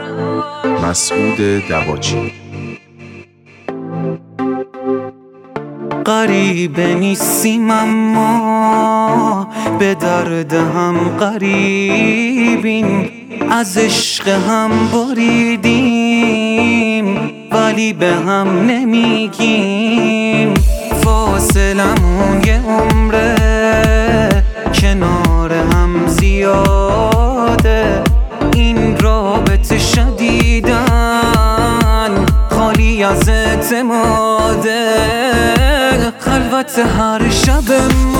مسعود دواچی. غریبه نیستیم اما به درد هم قریبیم، از عشق هم بریدیم ولی به هم نمیگیم. فاصلمون یه عمره، کنار هم زیاده، این رابطه شدیدن خالی از اعتماده. خلوت هر شب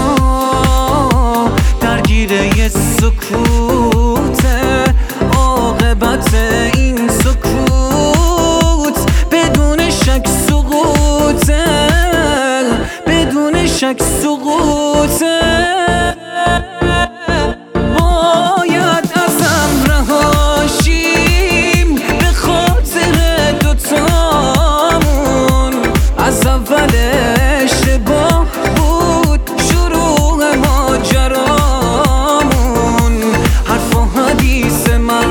ما درگیر یه سکوته، عاقبت این سکوت بدون شک سقوطه، بدون شک سقوطه. باید ازم رهاشیم به خاطر دوتامون، از اول اشتباه بود شروع ماجرامون. حرف و حدیث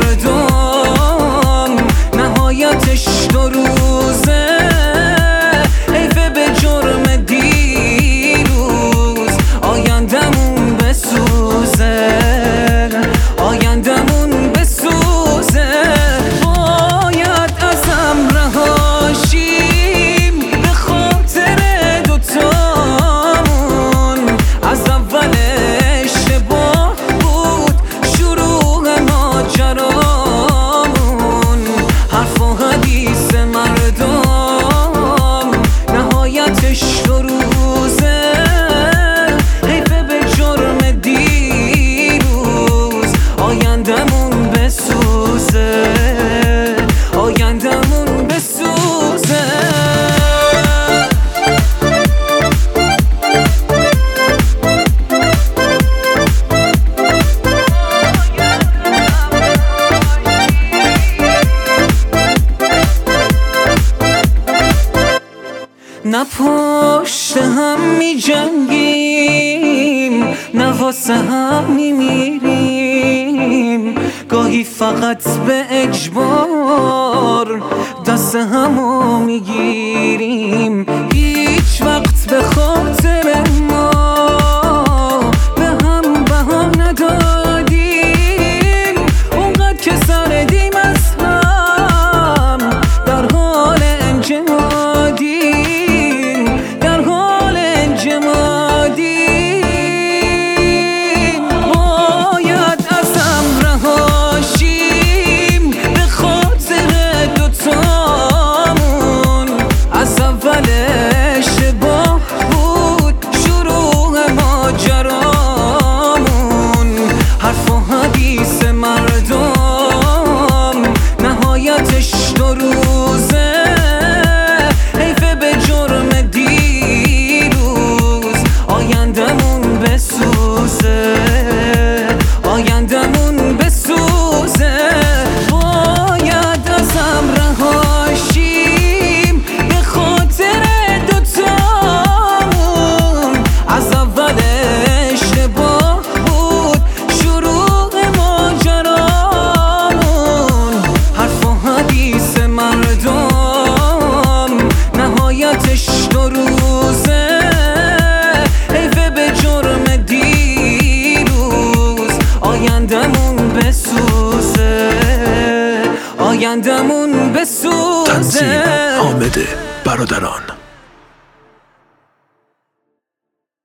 مردم نهایتش 2 روزه، حیفه به جرم دیروز آیندمون بسوزه، آیندمون بسوزه. باید ازم رهاشیم به خاطر دوتامون، از اول اشتباه بود شروع ماجرامون. حرف و حدیث مردم نهایتش 2 روزه، حیفه به جرم دیروز آیندمون بسوزه، آیندمون بسوزه. نه پشت هم می جنگیم، نه واسه هم می میریم، گاهی فقط به اجبار دست همو می گیریم. هیچ وقت به خاطر ما به هم بها ندادیم، اونقدر که سردیم از هم در حال انجمادیم، در حال انجمادیم. باید ازم رهاشیم به خاطر دوتامون، از اول اشتباه بود شروع ماجرامون. حرف و حدیث مردم نهایتش 2 روزه، حیفه به جرم دیروز آیندمون بسوزه، آیندمون بسوزه. باید ازم رهاشیم به خاطر دوتامون، از اول اشتباه بود شروع ماجرامون. حرف و حدیث مردم نهایتش 2 روزه، حیفه به جرم دیروز آیندمون بسوزه، آیندمون بسوزه. تنظیم حامد برادران.